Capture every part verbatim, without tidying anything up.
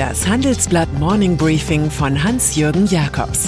Das Handelsblatt Morning Briefing von Hans-Jürgen Jakobs.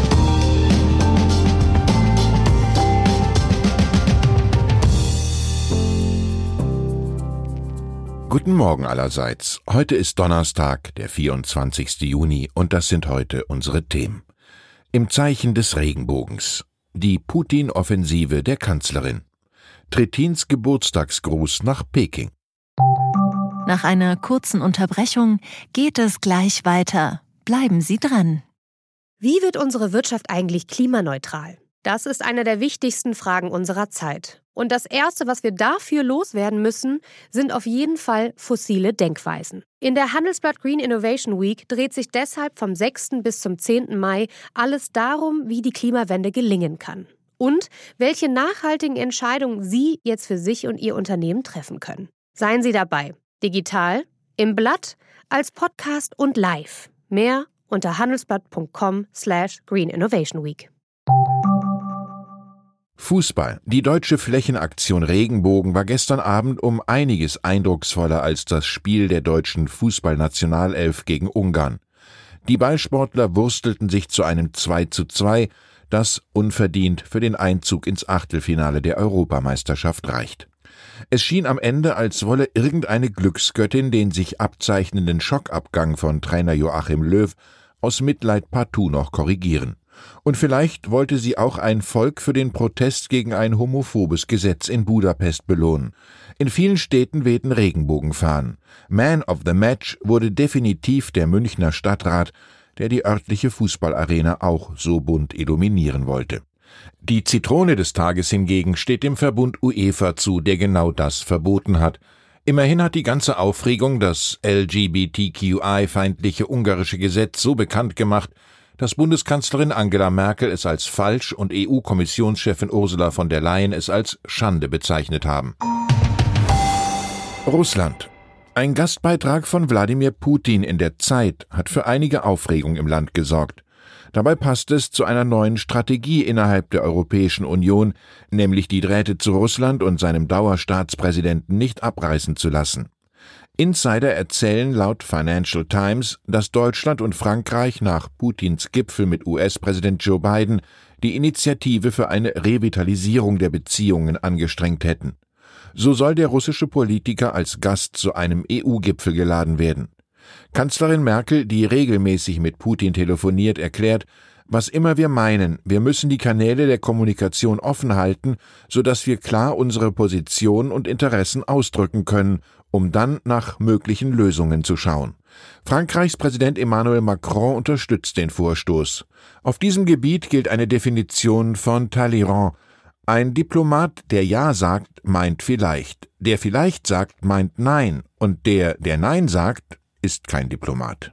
Guten Morgen allerseits. Heute ist Donnerstag, der vierundzwanzigste Juni, und das sind heute unsere Themen. Im Zeichen des Regenbogens. Die Putin-Offensive der Kanzlerin. Trittins Geburtstagsgruß nach Peking. Nach einer kurzen Unterbrechung geht es gleich weiter. Bleiben Sie dran. Wie wird unsere Wirtschaft eigentlich klimaneutral? Das ist eine der wichtigsten Fragen unserer Zeit. Und das Erste, was wir dafür loswerden müssen, sind auf jeden Fall fossile Denkweisen. In der Handelsblatt Green Innovation Week dreht sich deshalb vom sechsten bis zum zehnten Mai alles darum, wie die Klimawende gelingen kann. Und welche nachhaltigen Entscheidungen Sie jetzt für sich und Ihr Unternehmen treffen können. Seien Sie dabei. Digital, im Blatt, als Podcast und live. Mehr unter handelsblatt punkt com slash green innovation week. Fußball. Die deutsche Flächenaktion Regenbogen war gestern Abend um einiges eindrucksvoller als das Spiel der deutschen Fußballnationalelf gegen Ungarn. Die Ballsportler wurstelten sich zu einem zwei zu zwei, das unverdient für den Einzug ins Achtelfinale der Europameisterschaft reicht. Es schien am Ende, als wolle irgendeine Glücksgöttin den sich abzeichnenden Schockabgang von Trainer Joachim Löw aus Mitleid partout noch korrigieren. Und vielleicht wollte sie auch ein Volk für den Protest gegen ein homophobes Gesetz in Budapest belohnen. In vielen Städten wehten Regenbogenfahnen. Man of the Match wurde definitiv der Münchner Stadtrat, der die örtliche Fußballarena auch so bunt illuminieren wollte. Die Zitrone des Tages hingegen steht dem Verbund UEFA zu, der genau das verboten hat. Immerhin hat die ganze Aufregung das L G B T Q I-feindliche ungarische Gesetz so bekannt gemacht, dass Bundeskanzlerin Angela Merkel es als falsch und E U-Kommissionschefin Ursula von der Leyen es als Schande bezeichnet haben. Russland. Ein Gastbeitrag von Wladimir Putin in der Zeit hat für einige Aufregung im Land gesorgt. Dabei passt es zu einer neuen Strategie innerhalb der Europäischen Union, nämlich die Drähte zu Russland und seinem Dauerstaatspräsidenten nicht abreißen zu lassen. Insider erzählen laut Financial Times, dass Deutschland und Frankreich nach Putins Gipfel mit U S-Präsident Joe Biden die Initiative für eine Revitalisierung der Beziehungen angestrengt hätten. So soll der russische Politiker als Gast zu einem E U-Gipfel geladen werden. Kanzlerin Merkel, die regelmäßig mit Putin telefoniert, erklärt, was immer wir meinen, wir müssen die Kanäle der Kommunikation offen halten, sodass wir klar unsere Position und Interessen ausdrücken können, um dann nach möglichen Lösungen zu schauen. Frankreichs Präsident Emmanuel Macron unterstützt den Vorstoß. Auf diesem Gebiet gilt eine Definition von Talleyrand. Ein Diplomat, der Ja sagt, meint vielleicht. Der vielleicht sagt, meint Nein. Und der, der Nein sagt, ist kein Diplomat.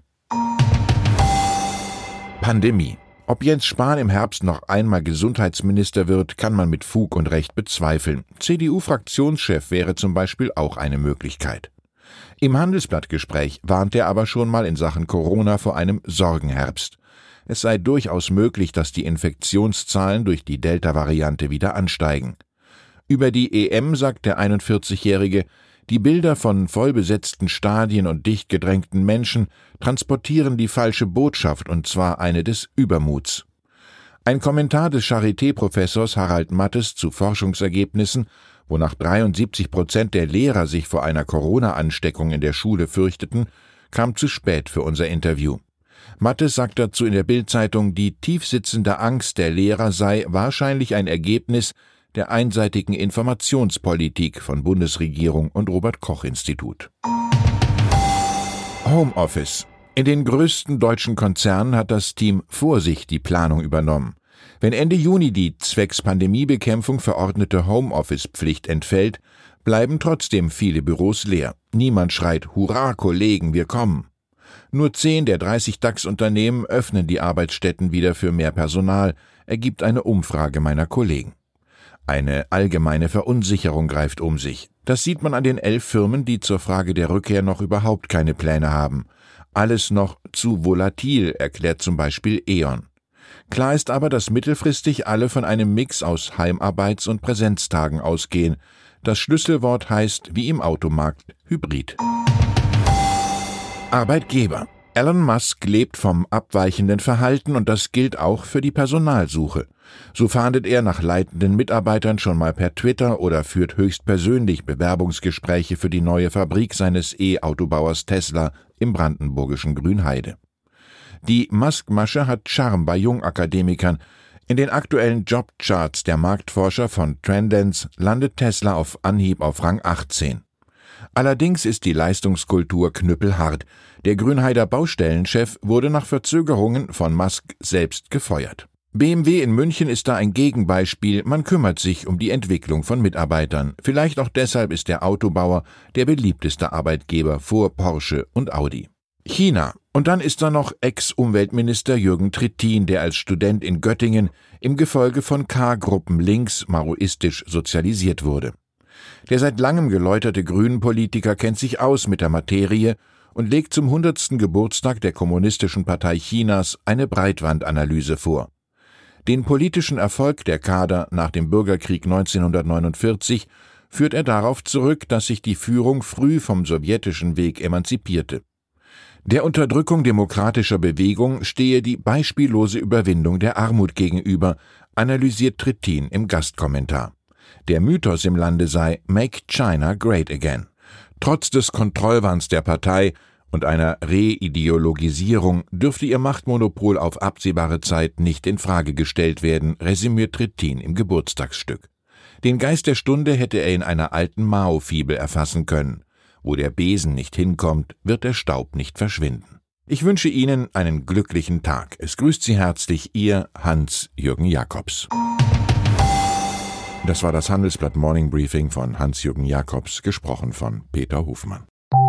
Pandemie. Ob Jens Spahn im Herbst noch einmal Gesundheitsminister wird, kann man mit Fug und Recht bezweifeln. C D U-Fraktionschef wäre zum Beispiel auch eine Möglichkeit. Im Handelsblattgespräch warnt er aber schon mal in Sachen Corona vor einem Sorgenherbst. Es sei durchaus möglich, dass die Infektionszahlen durch die Delta-Variante wieder ansteigen. Über die E M sagt der einundvierzigjährige, die Bilder von vollbesetzten Stadien und dicht gedrängten Menschen transportieren die falsche Botschaft, und zwar eine des Übermuts. Ein Kommentar des Charité-Professors Harald Mattes zu Forschungsergebnissen, wonach dreiundsiebzig Prozent der Lehrer sich vor einer Corona-Ansteckung in der Schule fürchteten, kam zu spät für unser Interview. Mattes sagt dazu in der Bild-Zeitung, die tiefsitzende Angst der Lehrer sei wahrscheinlich ein Ergebnis der einseitigen Informationspolitik von Bundesregierung und Robert-Koch-Institut. Homeoffice. In den größten deutschen Konzernen hat das Team Vorsicht die Planung übernommen. Wenn Ende Juni die zwecks Pandemiebekämpfung verordnete Homeoffice-Pflicht entfällt, bleiben trotzdem viele Büros leer. Niemand schreit, Hurra, Kollegen, wir kommen. Nur zehn der dreißig DAX-Unternehmen öffnen die Arbeitsstätten wieder für mehr Personal, ergibt eine Umfrage meiner Kollegen. Eine allgemeine Verunsicherung greift um sich. Das sieht man an den elf Firmen, die zur Frage der Rückkehr noch überhaupt keine Pläne haben. Alles noch zu volatil, erklärt zum Beispiel E.ON. Klar ist aber, dass mittelfristig alle von einem Mix aus Heimarbeits- und Präsenztagen ausgehen. Das Schlüsselwort heißt, wie im Automarkt, Hybrid. Arbeitgeber. Elon Musk lebt vom abweichenden Verhalten und das gilt auch für die Personalsuche. So fahndet er nach leitenden Mitarbeitern schon mal per Twitter oder führt höchstpersönlich Bewerbungsgespräche für die neue Fabrik seines E-Autobauers Tesla im brandenburgischen Grünheide. Die Musk-Masche hat Charme bei Jungakademikern. In den aktuellen Jobcharts der Marktforscher von Trendance landet Tesla auf Anhieb auf Rang achtzehn. Allerdings ist die Leistungskultur knüppelhart. Der Grünheider Baustellenchef wurde nach Verzögerungen von Musk selbst gefeuert. B M W in München ist da ein Gegenbeispiel, man kümmert sich um die Entwicklung von Mitarbeitern. Vielleicht auch deshalb ist der Autobauer der beliebteste Arbeitgeber vor Porsche und Audi. China. Und dann ist da noch Ex-Umweltminister Jürgen Trittin, der als Student in Göttingen im Gefolge von K-Gruppen links maoistisch sozialisiert wurde. Der seit langem geläuterte Grünen-Politiker kennt sich aus mit der Materie und legt zum hundertsten Geburtstag der Kommunistischen Partei Chinas eine Breitwandanalyse vor. Den politischen Erfolg der Kader nach dem Bürgerkrieg neunzehnhundertneunundvierzig führt er darauf zurück, dass sich die Führung früh vom sowjetischen Weg emanzipierte. Der Unterdrückung demokratischer Bewegung stehe die beispiellose Überwindung der Armut gegenüber, analysiert Trittin im Gastkommentar. Der Mythos im Lande sei Make China Great Again. Trotz des Kontrollwahns der Partei und einer Reideologisierung dürfte ihr Machtmonopol auf absehbare Zeit nicht in Frage gestellt werden, resümiert Trittin im Geburtstagsstück. Den Geist der Stunde hätte er in einer alten Mao-Fibel erfassen können. Wo der Besen nicht hinkommt, wird der Staub nicht verschwinden. Ich wünsche Ihnen einen glücklichen Tag. Es grüßt Sie herzlich Ihr Hans-Jürgen Jakobs. Das war das Handelsblatt Morning Briefing von Hans-Jürgen Jakobs, gesprochen von Peter Hofmann.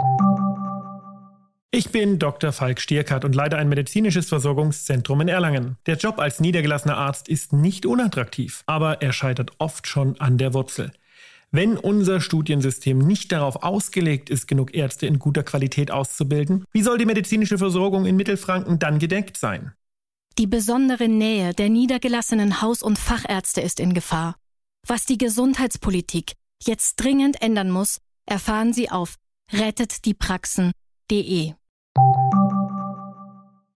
Ich bin Doktor Falk Stierkart und leite ein medizinisches Versorgungszentrum in Erlangen. Der Job als niedergelassener Arzt ist nicht unattraktiv, aber er scheitert oft schon an der Wurzel. Wenn unser Studiensystem nicht darauf ausgelegt ist, genug Ärzte in guter Qualität auszubilden, wie soll die medizinische Versorgung in Mittelfranken dann gedeckt sein? Die besondere Nähe der niedergelassenen Haus- und Fachärzte ist in Gefahr. Was die Gesundheitspolitik jetzt dringend ändern muss, erfahren Sie auf rettet die praxen punkt de.